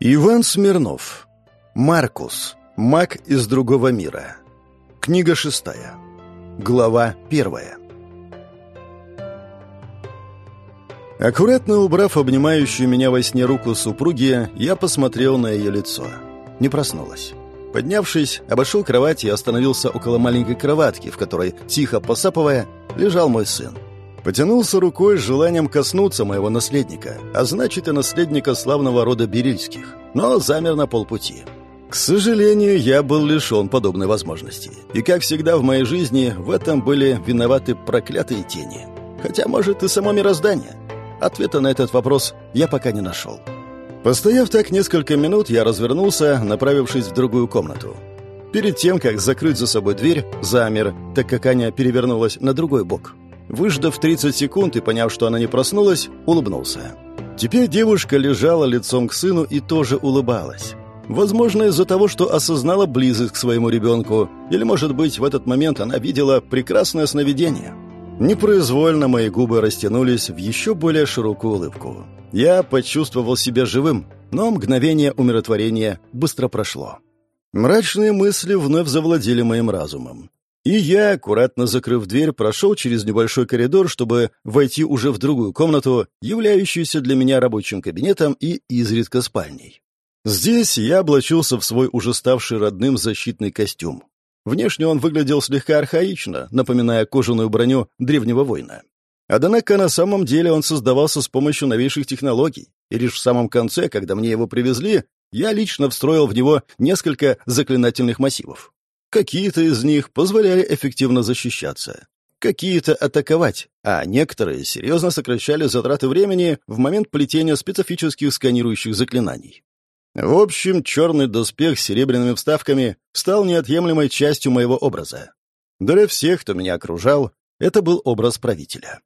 Иван Смирнов. Маркус. Маг из другого мира. Книга 6. Глава 1. Аккуратно убрав обнимающую меня во сне руку супруги, я посмотрел на ее лицо. Не проснулась. Поднявшись, обошел кровать и остановился около маленькой кроватки, в которой, тихо посапывая, лежал мой сын. Потянулся рукой с желанием коснуться моего наследника, а значит и наследника славного рода Берильских, но замер на полпути. К сожалению, я был лишен подобной возможности. И, как всегда в моей жизни, в этом были виноваты проклятые тени. Хотя, может, и само мироздание. Ответа на этот вопрос я пока не нашел. Постояв так несколько минут, я развернулся, направившись в другую комнату. Перед тем, как закрыть за собой дверь, замер, так как Аня перевернулась на другой бок. Выждав 30 секунд и поняв, что она не проснулась, улыбнулся. Теперь девушка лежала лицом к сыну и тоже улыбалась. Возможно, из-за того, что осознала близость к своему ребенку, или, может быть, в этот момент она видела прекрасное сновидение. Непроизвольно мои губы растянулись в еще более широкую улыбку. Я почувствовал себя живым, но мгновение умиротворения быстро прошло. Мрачные мысли вновь завладели моим разумом. И я, аккуратно закрыв дверь, прошел через небольшой коридор, чтобы войти уже в другую комнату, являющуюся для меня рабочим кабинетом и изредка спальней. Здесь я облачился в свой уже ставший родным защитный костюм. Внешне он выглядел слегка архаично, напоминая кожаную броню древнего воина. Однако на самом деле он создавался с помощью новейших технологий, и лишь в самом конце, когда мне его привезли, я лично встроил в него несколько заклинательных массивов. Какие-то из них позволяли эффективно защищаться, какие-то атаковать, а некоторые серьезно сокращали затраты времени в момент плетения специфических сканирующих заклинаний. В общем, черный доспех с серебряными вставками стал неотъемлемой частью моего образа. Для всех, кто меня окружал, это был образ правителя.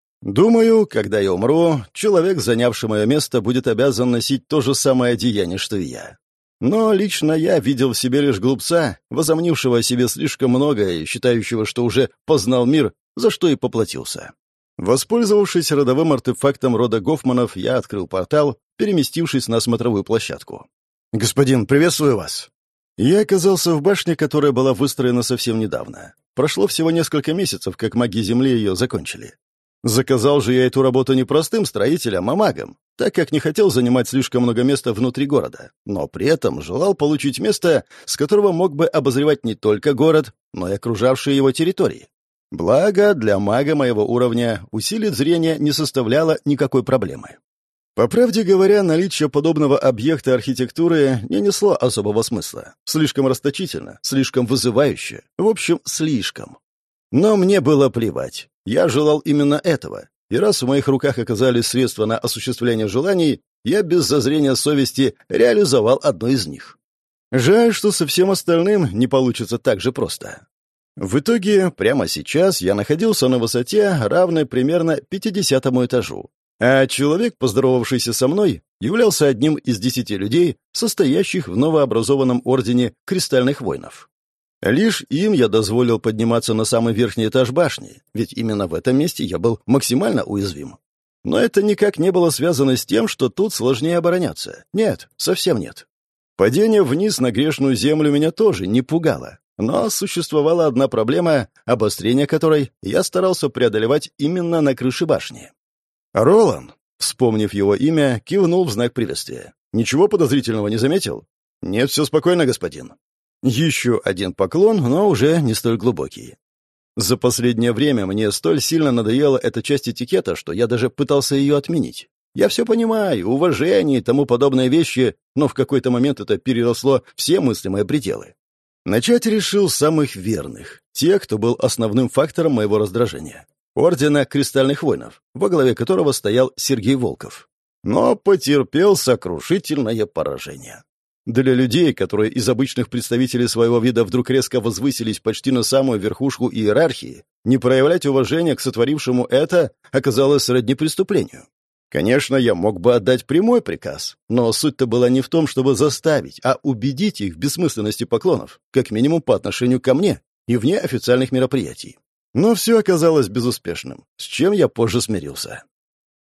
Думаю, когда я умру, человек, занявший мое место, будет обязан носить то же самое одеяние, что и я. Но лично я видел в себе лишь глупца, возомнившего о себе слишком много и считающего, что уже познал мир, за что и поплатился. Воспользовавшись родовым артефактом рода Гофманов, я открыл портал, переместившись на смотровую площадку. «Господин, приветствую вас!» Я оказался в башне, которая была выстроена совсем недавно. Прошло всего несколько месяцев, как маги Земли ее закончили. Заказал же я эту работу не простым строителем, а магом, так как не хотел занимать слишком много места внутри города, но при этом желал получить место, с которого мог бы обозревать не только город, но и окружавшие его территории. Благо, для мага моего уровня усилить зрение не составляло никакой проблемы. По правде говоря, наличие подобного объекта архитектуры не несло особого смысла. Слишком расточительно, слишком вызывающе, в общем, слишком. Но мне было плевать. Я желал именно этого, и раз в моих руках оказались средства на осуществление желаний, я без зазрения совести реализовал одно из них. Жаль, что со всем остальным не получится так же просто. В итоге, прямо сейчас я находился на высоте, равной примерно 50-му этажу, а человек, поздоровавшийся со мной, являлся одним из 10 людей, состоящих в новообразованном ордене Кристальных Воинов. Лишь им я дозволил подниматься на самый верхний этаж башни, ведь именно в этом месте я был максимально уязвим. Но это никак не было связано с тем, что тут сложнее обороняться. Нет, совсем нет. Падение вниз на грешную землю меня тоже не пугало. Но существовала одна проблема, обострение которой я старался преодолевать именно на крыше башни. Ролан, вспомнив его имя, кивнул в знак приветствия. «Ничего подозрительного не заметил?» «Нет, все спокойно, господин». Еще один поклон, но уже не столь глубокий. За последнее время мне столь сильно надоела эта часть этикета, что я даже пытался ее отменить. Я все понимаю, уважение и тому подобные вещи, но в какой-то момент это переросло все мыслимые пределы. Начать решил с самых верных, тех, кто был основным фактором моего раздражения. Ордена Кристальных Воинов, во главе которого стоял Сергей Волков. Но потерпел сокрушительное поражение. Для людей, которые из обычных представителей своего вида вдруг резко возвысились почти на самую верхушку иерархии, не проявлять уважения к сотворившему это оказалось сродни преступлению. Конечно, я мог бы отдать прямой приказ, но суть-то была не в том, чтобы заставить, а убедить их в бессмысленности поклонов, как минимум по отношению ко мне и вне официальных мероприятий. Но все оказалось безуспешным, с чем я позже смирился.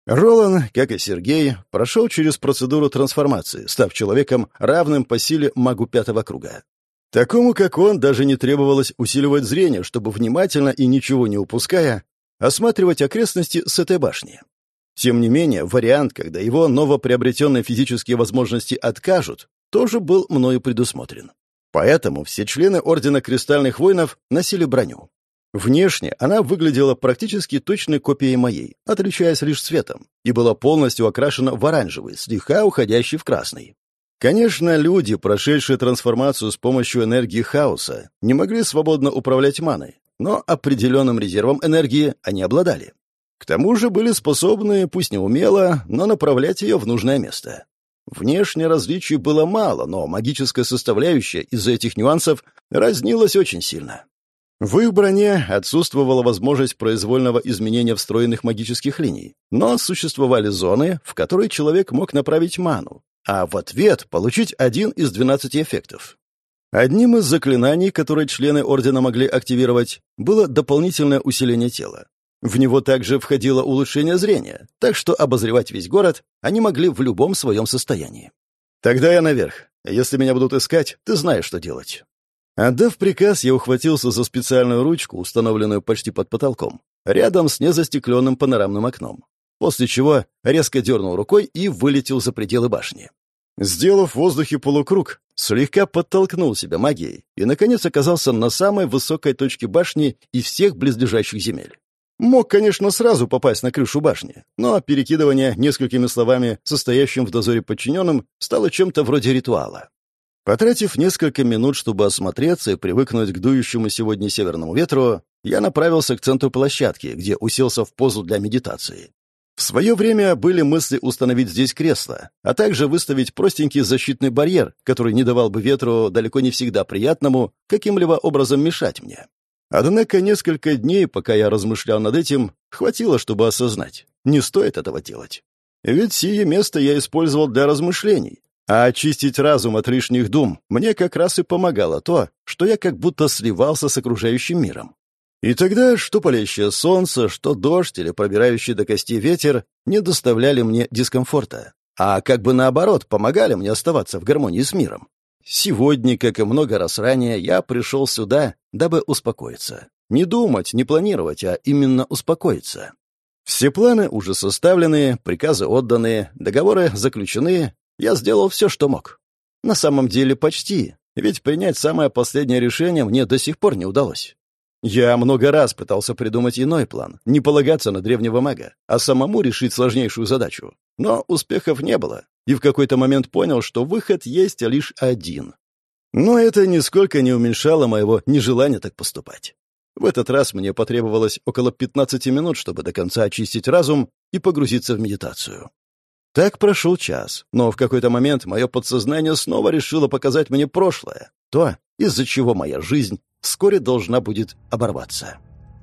Ролан, как и Сергей, прошел через процедуру трансформации, став человеком, равным по силе магу 5-го круга. Такому, как он, даже не требовалось усиливать зрение, чтобы внимательно и ничего не упуская, осматривать окрестности с этой башни. Тем не менее, вариант, когда его новоприобретенные физические возможности откажут, тоже был мною предусмотрен. Поэтому все члены Ордена Кристальных Воинов носили броню. Внешне она выглядела практически точной копией моей, отличаясь лишь цветом, и была полностью окрашена в оранжевый, слегка уходящий в красный. Конечно, люди, прошедшие трансформацию с помощью энергии хаоса, не могли свободно управлять маной, но определенным резервом энергии они обладали. К тому же были способны, пусть не умело, но направлять ее в нужное место. Внешне различий было мало, но магическая составляющая из-за этих нюансов разнилась очень сильно. В их броне отсутствовала возможность произвольного изменения встроенных магических линий, но существовали зоны, в которые человек мог направить ману, а в ответ получить один из 12 эффектов. Одним из заклинаний, которые члены Ордена могли активировать, было дополнительное усиление тела. В него также входило улучшение зрения, так что обозревать весь город они могли в любом своем состоянии. «Тогда я наверх. Если меня будут искать, ты знаешь, что делать». Отдав приказ, я ухватился за специальную ручку, установленную почти под потолком, рядом с незастекленным панорамным окном, после чего резко дернул рукой и вылетел за пределы башни. Сделав в воздухе полукруг, слегка подтолкнул себя магией и, наконец, оказался на самой высокой точке башни и всех близлежащих земель. Мог, конечно, сразу попасть на крышу башни, но перекидывание несколькими словами состоящим в дозоре подчиненным стало чем-то вроде ритуала. Потратив несколько минут, чтобы осмотреться и привыкнуть к дующему сегодня северному ветру, я направился к центру площадки, где уселся в позу для медитации. В свое время были мысли установить здесь кресло, а также выставить простенький защитный барьер, который не давал бы ветру, далеко не всегда приятному, каким-либо образом мешать мне. Однако несколько дней, пока я размышлял над этим, хватило, чтобы осознать, не стоит этого делать. Ведь сие место я использовал для размышлений, а очистить разум от лишних дум мне как раз и помогало то, что я как будто сливался с окружающим миром. И тогда что палящее солнце, что дождь или пробирающий до костей ветер не доставляли мне дискомфорта, а как бы наоборот помогали мне оставаться в гармонии с миром. Сегодня, как и много раз ранее, я пришел сюда, дабы успокоиться. Не думать, не планировать, а именно успокоиться. Все планы уже составлены, приказы отданы, договоры заключены. Я сделал все, что мог. На самом деле почти, ведь принять самое последнее решение мне до сих пор не удалось. Я много раз пытался придумать иной план, не полагаться на древнего мага, а самому решить сложнейшую задачу. Но успехов не было, и в какой-то момент понял, что выход есть лишь один. Но это нисколько не уменьшало моего нежелания так поступать. В этот раз мне потребовалось около 15 минут, чтобы до конца очистить разум и погрузиться в медитацию. Так прошел час, но в какой-то момент мое подсознание снова решило показать мне прошлое, то, из-за чего моя жизнь вскоре должна будет оборваться.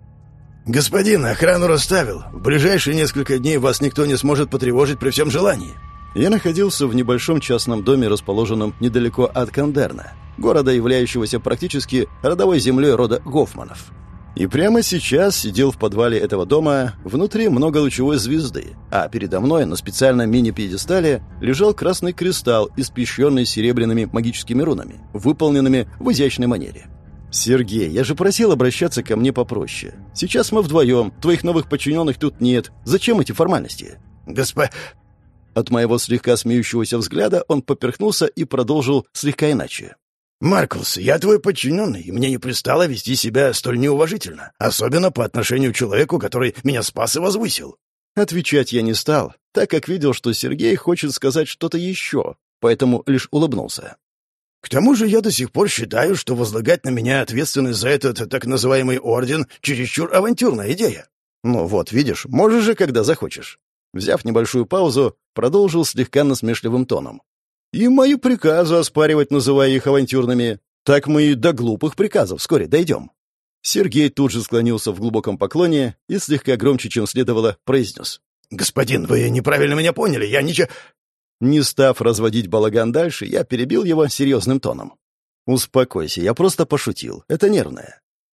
«Господин, охрану расставил. В ближайшие несколько дней вас никто не сможет потревожить при всем желании». Я находился в небольшом частном доме, расположенном недалеко от Кандерна, города, являющегося практически родовой землей рода Гофманов. И прямо сейчас сидел в подвале этого дома внутри многолучевой звезды, а передо мной на специальном мини-пьедестале лежал красный кристалл, испещренный серебряными магическими рунами, выполненными в изящной манере. «Сергей, я же просил обращаться ко мне попроще. Сейчас мы вдвоем, твоих новых подчиненных тут нет. Зачем эти формальности?» От моего слегка смеющегося взгляда он поперхнулся и продолжил слегка иначе. «Маркус, я твой подчиненный, и мне не пристало вести себя столь неуважительно, особенно по отношению к человеку, который меня спас и возвысил». Отвечать я не стал, так как видел, что Сергей хочет сказать что-то еще, поэтому лишь улыбнулся. «К тому же я до сих пор считаю, что возлагать на меня ответственность за этот так называемый орден чересчур авантюрная идея». «Ну вот, видишь, можешь же, когда захочешь». Взяв небольшую паузу, продолжил слегка насмешливым тоном. «И мои приказы оспаривать, называя их авантюрными. Так мы и до глупых приказов вскоре дойдем». Сергей тут же склонился в глубоком поклоне и слегка громче, чем следовало, произнес. «Господин, вы неправильно меня поняли, я ничего...» Не став разводить балаган дальше, я перебил его серьезным тоном. «Успокойся, я просто пошутил. Это нервное.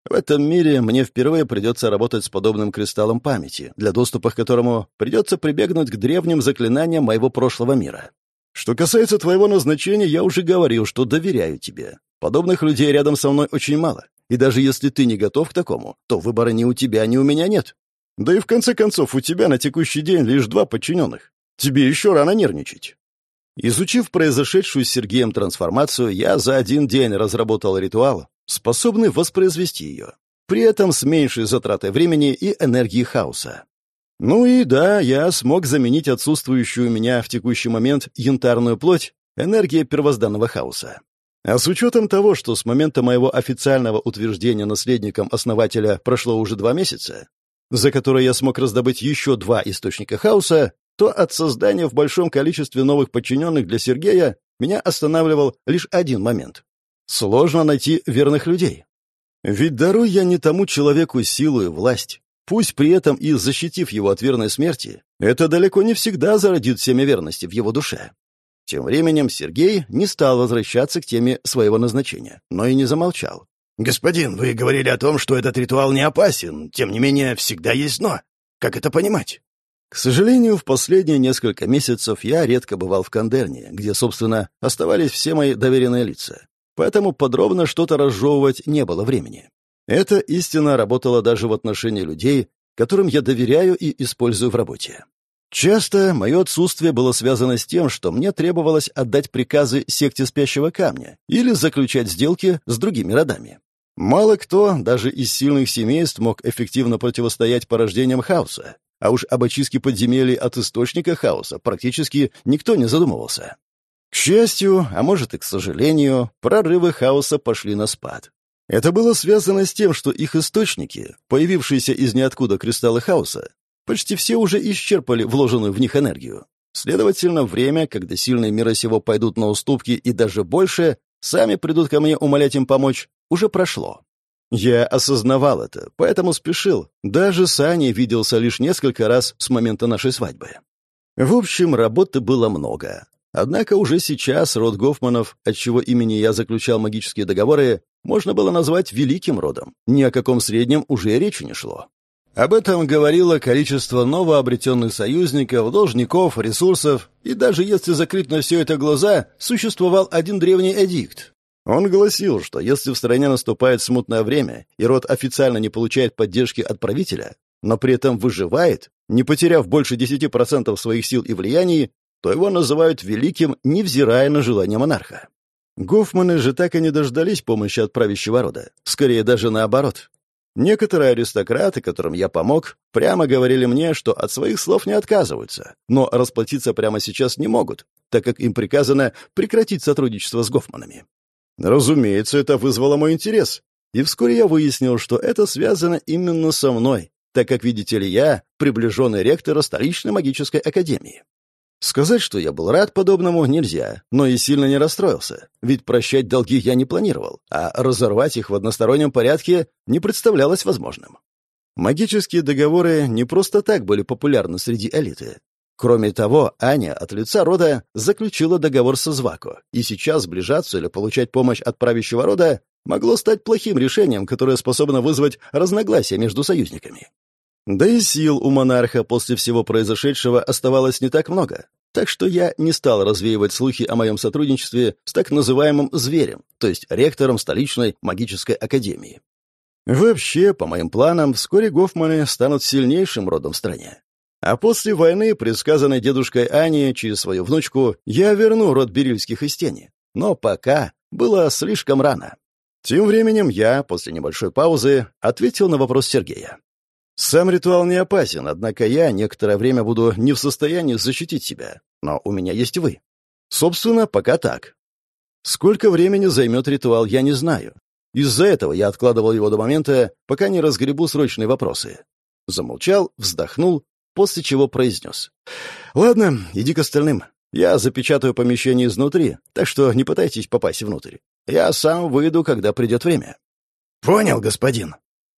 В этом мире мне впервые придется работать с подобным кристаллом памяти, для доступа к которому придется прибегнуть к древним заклинаниям моего прошлого мира. Что касается твоего назначения, я уже говорил, что доверяю тебе. Подобных людей рядом со мной очень мало. И даже если ты не готов к такому, то выбора ни у тебя, ни у меня нет. Да и в конце концов, у тебя на текущий день лишь 2 подчиненных. Тебе еще рано нервничать. Изучив произошедшую с Сергеем трансформацию, я за 1 день разработал ритуал, способный воспроизвести ее, при этом с меньшей затратой времени и энергии хаоса. Ну и да, я смог заменить отсутствующую у меня в текущий момент янтарную плоть энергией первозданного хаоса. А с учетом того, что с момента моего официального утверждения наследником основателя прошло уже 2 месяца, за которые я смог раздобыть еще 2 источника хаоса, то от создания в большом количестве новых подчиненных для Сергея меня останавливал лишь один момент. Сложно найти верных людей. Ведь даруй я не тому человеку силу и власть, пусть при этом и защитив его от верной смерти, это далеко не всегда зародит семя верности в его душе. Тем временем Сергей не стал возвращаться к теме своего назначения, но и не замолчал. «Господин, вы говорили о том, что этот ритуал не опасен. Тем не менее, всегда есть «но». Как это понимать?» К сожалению, в последние несколько месяцев я редко бывал в Кандерне, где, собственно, оставались все мои доверенные лица. Поэтому подробно что-то разжевывать не было времени. Эта истина работала даже в отношении людей, которым я доверяю и использую в работе. Часто мое отсутствие было связано с тем, что мне требовалось отдать приказы секте Спящего Камня или заключать сделки с другими родами. Мало кто, даже из сильных семейств, мог эффективно противостоять порождениям хаоса, а уж об очистке подземелий от источника хаоса практически никто не задумывался. К счастью, а может и к сожалению, прорывы хаоса пошли на спад. Это было связано с тем, что их источники, появившиеся из ниоткуда кристаллы хаоса, почти все уже исчерпали вложенную в них энергию. Следовательно, время, когда сильные мира сего пойдут на уступки и даже больше, сами придут ко мне умолять им помочь, уже прошло. Я осознавал это, поэтому спешил. Даже с Аней виделся лишь несколько раз с момента нашей свадьбы. В общем, работы было много. Однако уже сейчас род Гофманов, от чьего имени я заключал магические договоры, можно было назвать великим родом. Ни о каком среднем уже и речи не шло. Об этом говорило количество новообретенных союзников, должников, ресурсов, и даже если закрыть на все это глаза, существовал один древний эдикт. Он гласил, что если в стране наступает смутное время, и род официально не получает поддержки от правителя, но при этом выживает, не потеряв больше 10% своих сил и влияний, то его называют великим, невзирая на желание монарха. Гофманы же так и не дождались помощи от правящего рода, скорее даже наоборот. Некоторые аристократы, которым я помог, прямо говорили мне, что от своих слов не отказываются, но расплатиться прямо сейчас не могут, так как им приказано прекратить сотрудничество с Гофманами. Разумеется, это вызвало мой интерес, и вскоре я выяснил, что это связано именно со мной, так как, видите ли, я приближенный ректора столичной магической академии. Сказать, что я был рад подобному, нельзя, но и сильно не расстроился, ведь прощать долги я не планировал, а разорвать их в одностороннем порядке не представлялось возможным. Магические договоры не просто так были популярны среди элиты. Кроме того, Аня от лица рода заключила договор со Звако, и сейчас сближаться или получать помощь от правящего рода могло стать плохим решением, которое способно вызвать разногласия между союзниками. Да и сил у монарха после всего произошедшего оставалось не так много, так что я не стал развеивать слухи о моем сотрудничестве с так называемым «зверем», то есть ректором столичной магической академии. Вообще, по моим планам, вскоре Гофманы станут сильнейшим родом в стране. А после войны, предсказанной дедушкой Ани через свою внучку, я верну род Берильских из тени. Но пока было слишком рано. Тем временем я, после небольшой паузы, ответил на вопрос Сергея. Сам ритуал не опасен, однако я некоторое время буду не в состоянии защитить себя. Но у меня есть вы. Собственно, пока так. Сколько времени займет ритуал, я не знаю. Из-за этого я откладывал его до момента, пока не разгребу срочные вопросы. Замолчал, вздохнул, после чего произнес. «Ладно, иди к остальным. Я запечатаю помещение изнутри, так что не пытайтесь попасть внутрь. Я сам выйду, когда придет время». «Понял, господин».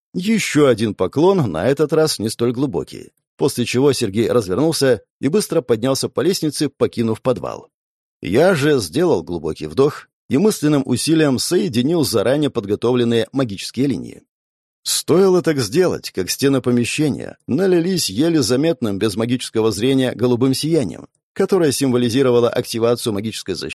Еще один поклон, на этот раз не столь глубокий, после чего Сергей развернулся и быстро поднялся по лестнице, покинув подвал. Я же сделал глубокий вдох и мысленным усилием соединил заранее подготовленные магические линии. Стоило так сделать, как стены помещения налились еле заметным без магического зрения голубым сиянием, которое символизировало активацию магической защиты